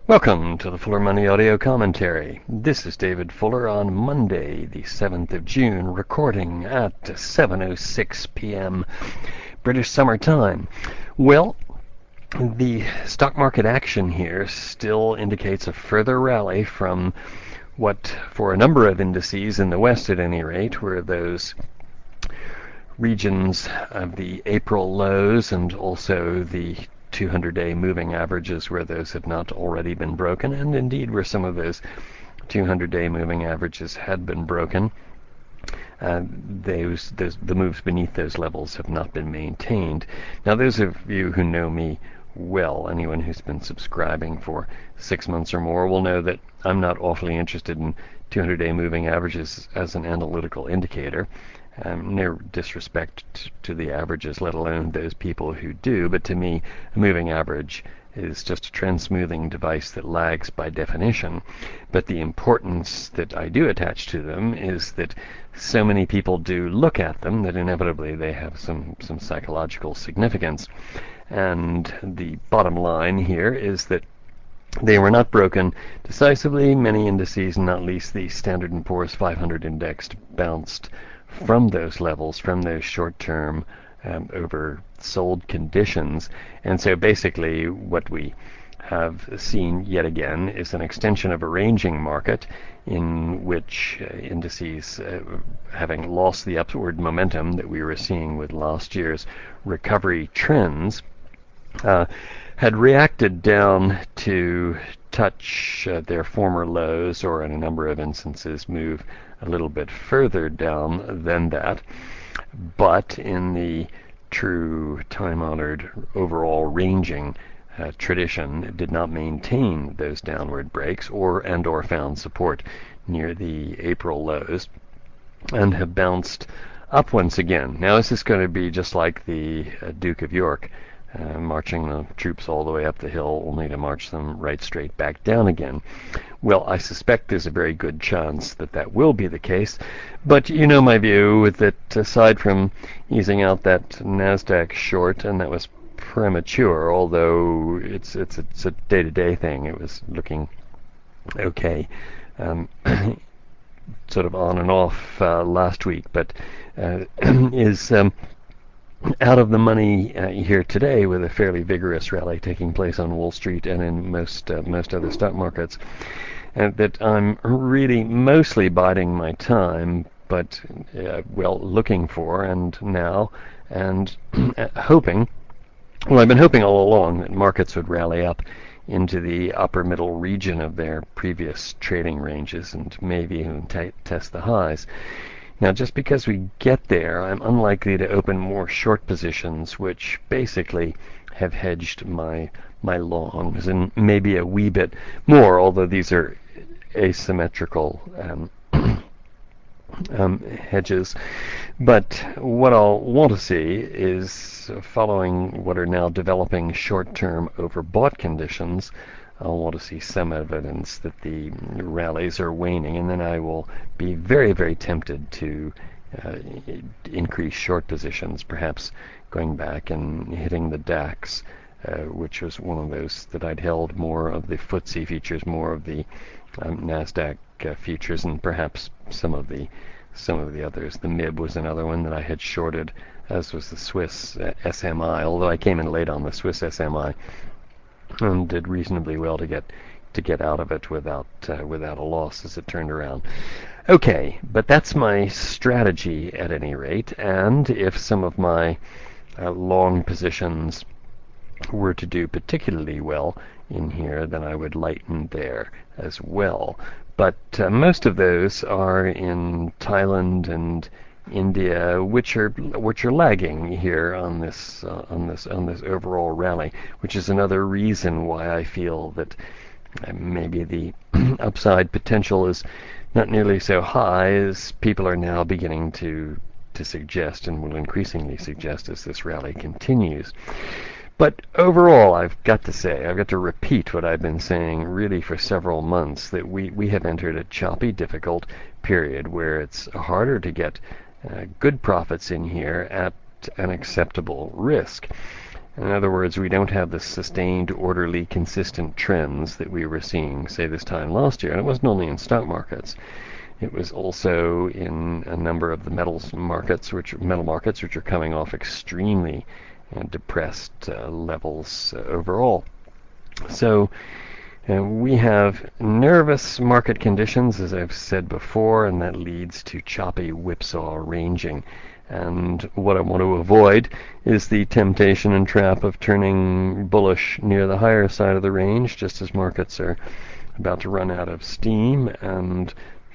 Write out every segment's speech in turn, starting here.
Welcome to the Fuller Money Audio Commentary. This is David Fuller on Monday, the 7th of June, recording at 7:06 p.m. British Summer Time. Well, the stock market action here still indicates a further rally from what, for a number of indices in the West at any rate, were those regions of the April lows and also the 200-day moving averages where those had not already been broken, and indeed where some of those 200-day moving averages had been broken. The moves beneath those levels have not been maintained. Now, those of you who know me well, anyone who's been subscribing for 6 months or more, will know that I'm not awfully interested in 200-day moving averages as an analytical indicator. No disrespect to the averages, let alone those people who do, but to me, a moving average is just a trend smoothing device that lags by definition. But the importance that I do attach to them is that so many people do look at them that inevitably they have some psychological significance. And the bottom line here is that they were not broken decisively. Many indices, not least the Standard & Poor's 500 index, bounced from those levels, from those short-term oversold conditions. And so basically what we have seen yet again is an extension of a ranging market in which indices, having lost the upward momentum that we were seeing with last year's recovery trends, had reacted down to touch their former lows, or in a number of instances move a little bit further down than that. But in the true time-honored overall ranging tradition, it did not maintain those downward breaks or found support near the April lows, and have bounced up once again. Now, is this going to be just like the Duke of York, marching the troops all the way up the hill only to march them right straight back down again? Well, I suspect there's a very good chance that that will be the case, but you know my view that aside from easing out that NASDAQ short, and that was premature, although it's a day-to-day thing, it was looking okay, sort of on and off last week, but is out of the money here today, with a fairly vigorous rally taking place on Wall Street and in most other stock markets, and that I'm really mostly biding my time, but looking for and hoping. Well, I've been hoping all along that markets would rally up into the upper middle region of their previous trading ranges and maybe even test the highs. Now, just because we get there, I'm unlikely to open more short positions, which basically have hedged my longs, and maybe a wee bit more, although these are asymmetrical hedges. But what I'll want to see is, following what are now developing short-term overbought conditions, I'll want to see some evidence that the rallies are waning, and then I will be very, very tempted to increase short positions, perhaps going back and hitting the DAX, which was one of those that I'd held, more of the FTSE futures, more of the NASDAQ futures, and perhaps some of the others. The MIB was another one that I had shorted, as was the Swiss SMI, although I came in late on the Swiss SMI and did reasonably well to get out of it without a loss as it turned around. Okay, but that's my strategy at any rate, and if some of my long positions were to do particularly well in here, then I would lighten there as well. But most of those are in Thailand and India, which are lagging here on this overall rally, which is another reason why I feel that maybe the upside potential is not nearly so high as people are now beginning to suggest, and will increasingly suggest as this rally continues. But overall, I've got to repeat what I've been saying really for several months, that we have entered a choppy, difficult period where it's harder to get good profits in here at an acceptable risk. In other words, we don't have the sustained, orderly, consistent trends that we were seeing, say, this time last year. And it wasn't only in stock markets. It was also in a number of the metal markets, which are coming off extremely depressed levels overall. So we have nervous market conditions, as I've said before, and that leads to choppy whipsaw ranging. And what I want to avoid is the temptation and trap of turning bullish near the higher side of the range, just as markets are about to run out of steam. And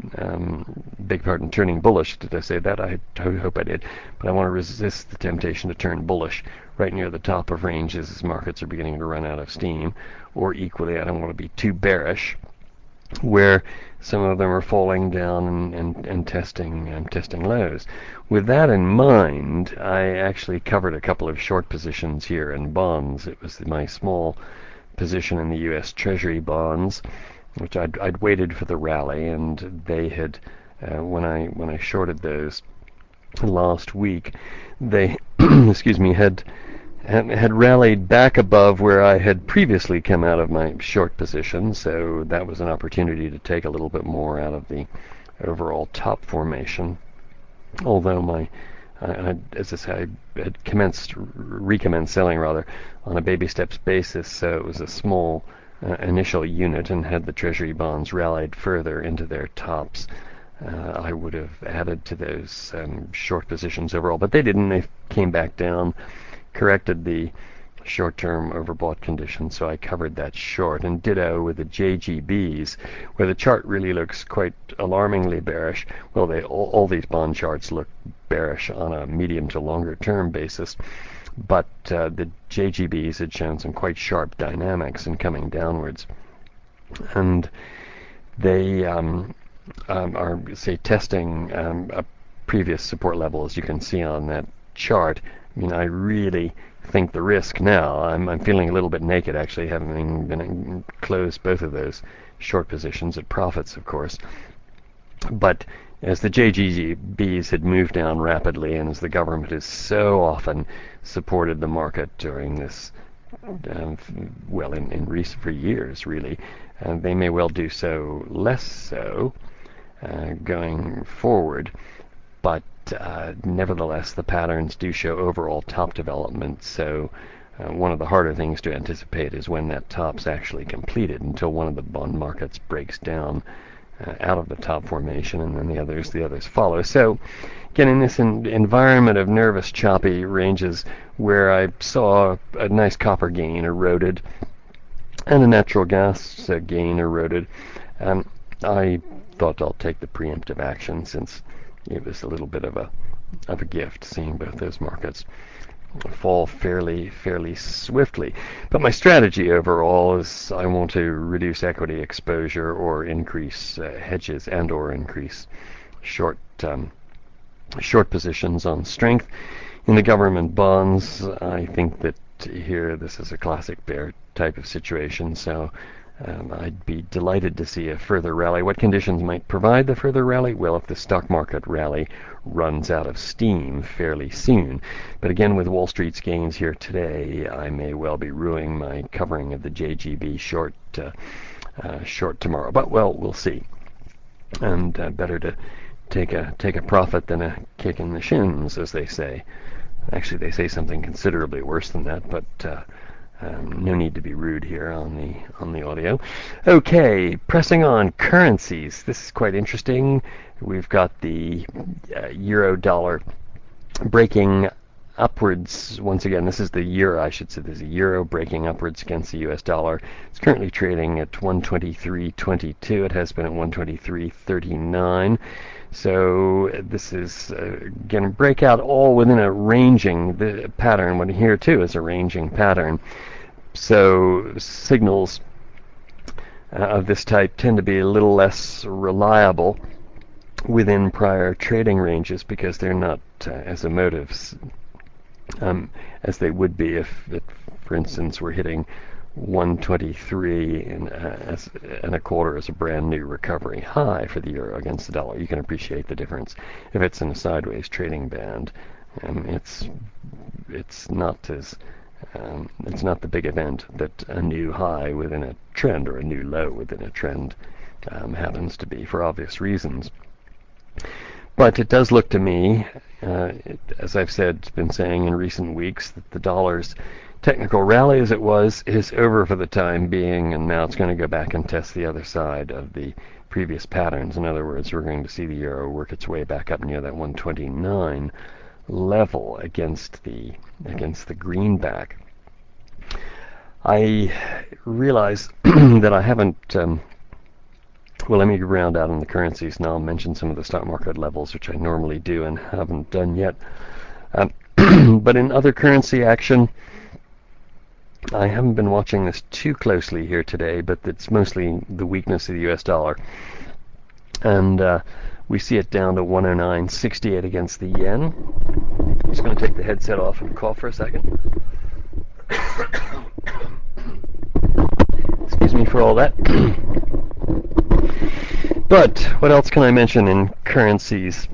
beg pardon, turning bullish. Did I say that? I hope I did. But I want to resist the temptation to turn bullish right near the top of ranges as markets are beginning to run out of steam. Or equally, I don't want to be too bearish, where some of them are falling down and testing lows. With that in mind, I actually covered a couple of short positions here in bonds. It was my small position in the U.S. Treasury bonds, which I'd waited for the rally, and they had when I shorted those last week, they excuse me had rallied back above where I had previously come out of my short position, so that was an opportunity to take a little bit more out of the overall top formation. Although as I say, I had recommenced selling rather on a baby steps basis, so it was a small initial unit, and had the Treasury bonds rallied further into their tops, I would have added to those short positions overall, but they didn't. They came back down, corrected the short-term overbought condition, so I covered that short. And ditto with the JGBs, where the chart really looks quite alarmingly bearish. Well, all these bond charts look bearish on a medium to longer term basis, but the JGBs had shown some quite sharp dynamics in coming downwards, and they are, say, testing a previous support level, as you can see on that chart. I mean, I really think the risk now, I'm feeling a little bit naked, actually, having been closed both of those short positions at profits, of course. But as the JGBs had moved down rapidly, and as the government has so often supported the market during this, for years, really, they may well do so less so going forward. But nevertheless, the patterns do show overall top development, so one of the harder things to anticipate is when that top's actually completed, until one of the bond markets breaks down out of the top formation, and then the others follow. So again, in this environment of nervous, choppy ranges, where I saw a nice copper gain eroded and a natural gas gain eroded, I thought I'll take the preemptive action, since it was a little bit of a gift seeing both those markets fall fairly swiftly. But my strategy overall is I want to reduce equity exposure, or increase hedges, and or increase short positions on strength. In the government bonds, I think that here this is a classic bear type of situation, so I'd be delighted to see a further rally. What conditions might provide the further rally? Well, if the stock market rally runs out of steam fairly soon. But again, with Wall Street's gains here today, I may well be ruining my covering of the JGB short tomorrow. But, well, we'll see. And better to take a profit than a kick in the shins, as they say. Actually, they say something considerably worse than that, but no need to be rude here on the audio. Okay, pressing on currencies. This is quite interesting. We've got the euro-dollar breaking upwards once again. This is the euro, I should say. There's a euro breaking upwards against the US dollar. It's currently trading at 123.22. It has been at 123.39. So this is going to break out all within a ranging pattern. What here too is a ranging pattern. So signals of this type tend to be a little less reliable within prior trading ranges, because they're not as emotive as they would be if for instance, we're hitting 123 and a quarter as a brand new recovery high for the euro against the dollar. You can appreciate the difference. If it's in a sideways trading band, it's not as It's not the big event that a new high within a trend or a new low within a trend happens to be, for obvious reasons. But it does look to me, as I've been saying in recent weeks, that the dollar's technical rally as it was is over for the time being, and now it's going to go back and test the other side of the previous patterns. In other words, we're going to see the euro work its way back up near that 129 level against the greenback. I realize that I haven't. Well, let me round out on the currencies, and I'll mention some of the stock market levels, which I normally do and haven't done yet. But in other currency action, I haven't been watching this too closely here today, but it's mostly the weakness of the US dollar. And we see it down to 109.68 against the yen. I'm just going to take the headset off and cough for a second. Excuse me for all that. But what else can I mention in currencies?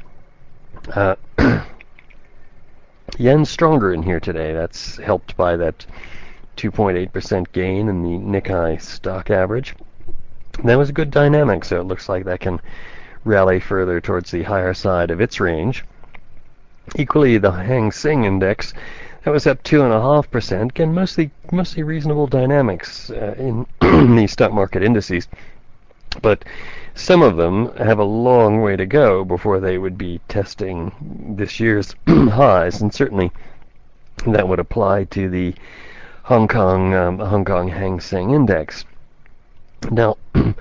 Yen's stronger in here today. That's helped by that 2.8% gain in the Nikkei stock average. That was a good dynamic, so it looks like that can rally further towards the higher side of its range. Equally, the Hang Seng Index, that was up 2.5%. Again, mostly reasonable dynamics in the stock market indices. But some of them have a long way to go before they would be testing this year's highs, and certainly that would apply to the Hong Kong Hang Seng Index. Now,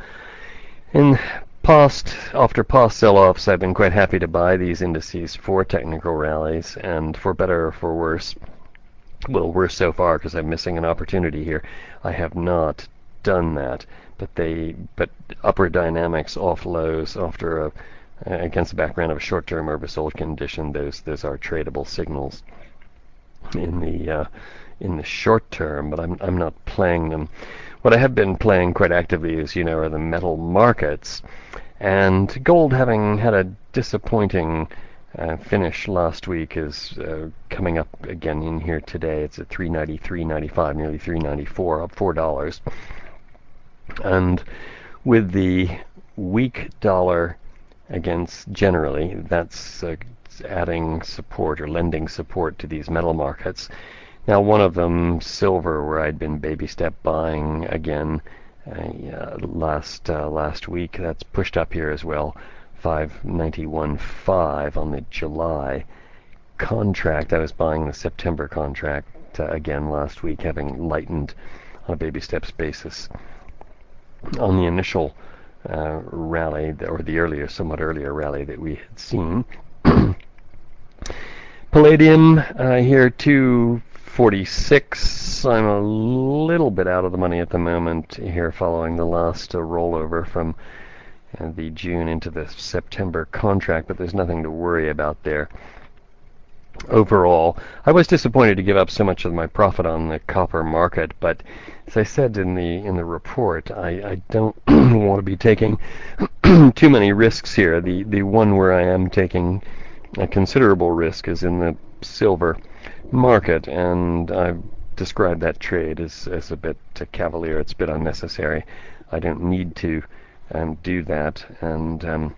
after past sell-offs, I've been quite happy to buy these indices for technical rallies, and for better or for worse, well, worse so far because I'm missing an opportunity here, I have not done that. But upward dynamics off lows after against the background of a short-term oversold condition, those are tradable signals in the short term. But I'm not playing them. What I have been playing quite actively, as you know, are the metal markets, and gold, having had a disappointing finish last week, is coming up again in here today. It's at 393.95, nearly 394, up $4. And with the weak dollar against, generally, that's adding support or lending support to these metal markets. Now, one of them, silver, where I'd been baby step buying again last week, that's pushed up here as well, 591.5 on the July contract. I was buying the September contract again last week, having lightened on a baby steps basis on the initial rally, or the somewhat earlier rally that we had seen. Palladium here 246. I'm a little bit out of the money at the moment here, following the last rollover from the June into the September contract, but there's nothing to worry about there. Overall, I was disappointed to give up so much of my profit on the copper market, but as I said in the report, I don't want to be taking too many risks here. The one where I am taking a considerable risk is in the silver market, and I've described that trade as a bit cavalier. It's a bit unnecessary. I don't need to do that, and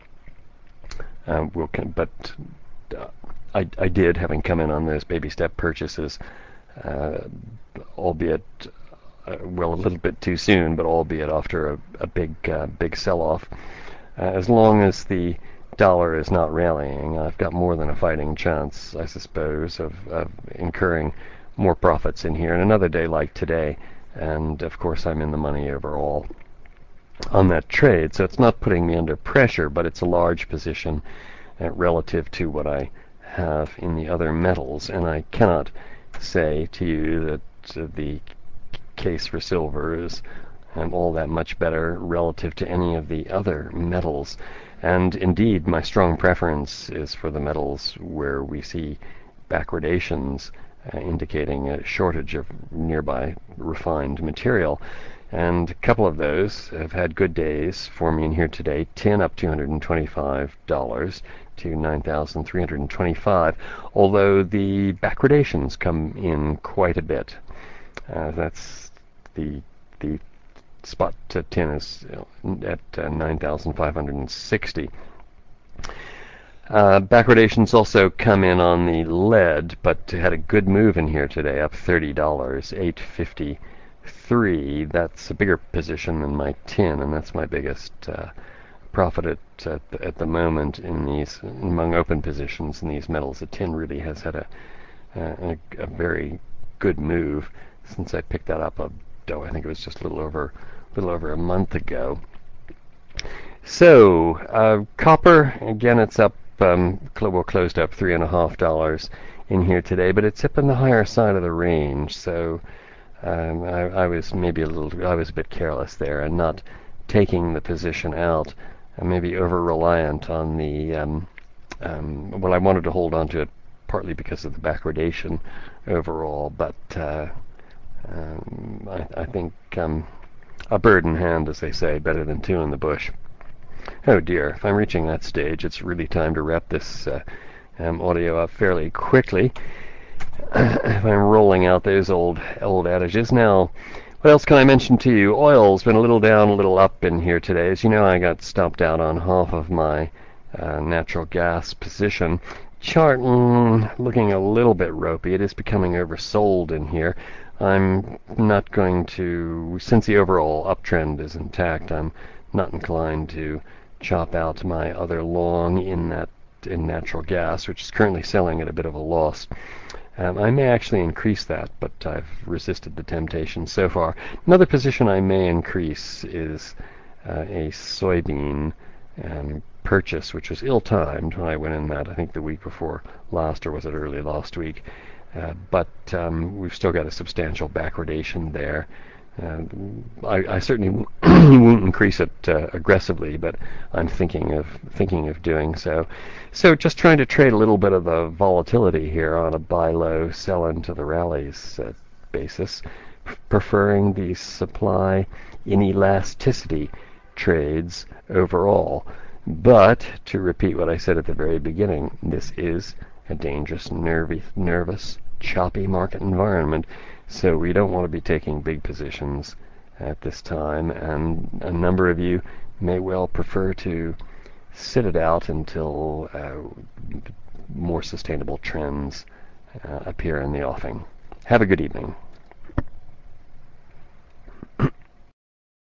I did, having come in on those baby step purchases, albeit a little bit too soon, but albeit after a big sell-off. As long as the dollar is not rallying, I've got more than a fighting chance, I suppose, of incurring more profits in here in another day like today. And of course, I'm in the money overall on that trade, so it's not putting me under pressure, but it's a large position relative to what I have in the other metals, and I cannot say to you that the case for silver is all that much better relative to any of the other metals. And indeed, my strong preference is for the metals where we see backwardations indicating a shortage of nearby refined material. and a couple of those have had good days for me in here today. Tin up $225 to $9,325, although the backwardations come in quite a bit. That's the spot tin is at 9,560. Backwardations also come in on the lead, but had a good move in here today, up $30, $853. That's a bigger position than my tin, and that's my biggest profit at the moment in these among open positions in these metals. The tin really has had a very good move since I picked that up. I think it was just a little over a month ago. So copper, again, it's up. Closed up $3.50 in here today, but it's up in the higher side of the range. So I was a bit careless there and not taking the position out. Maybe over reliant on the. Well, I wanted to hold on to it partly because of the backwardation overall, but I think a bird in hand, as they say, better than two in the bush. Oh dear, if I'm reaching that stage, it's really time to wrap this audio up fairly quickly. If I'm rolling out those old adages. Now, what else can I mention to you? Oil's been a little down, a little up in here today. As you know, I got stopped out on half of my natural gas position. Chart looking a little bit ropey. It is becoming oversold in here. I'm not going to, since the overall uptrend is intact, I'm not inclined to chop out my other long in natural gas, which is currently selling at a bit of a loss. I may actually increase that, but I've resisted the temptation so far. Another position I may increase is a soybean purchase, which was ill-timed when I went in that, I think the week before last, or was it early last week. But we've still got a substantial backwardation there. I certainly won't increase it aggressively, but I'm thinking of doing so. So just trying to trade a little bit of the volatility here on a buy low, sell into the rallies basis, preferring the supply inelasticity trades overall. But to repeat what I said at the very beginning, this is a dangerous, nervous, choppy market environment. So we don't want to be taking big positions at this time, and a number of you may well prefer to sit it out until more sustainable trends appear in the offing. Have a good evening.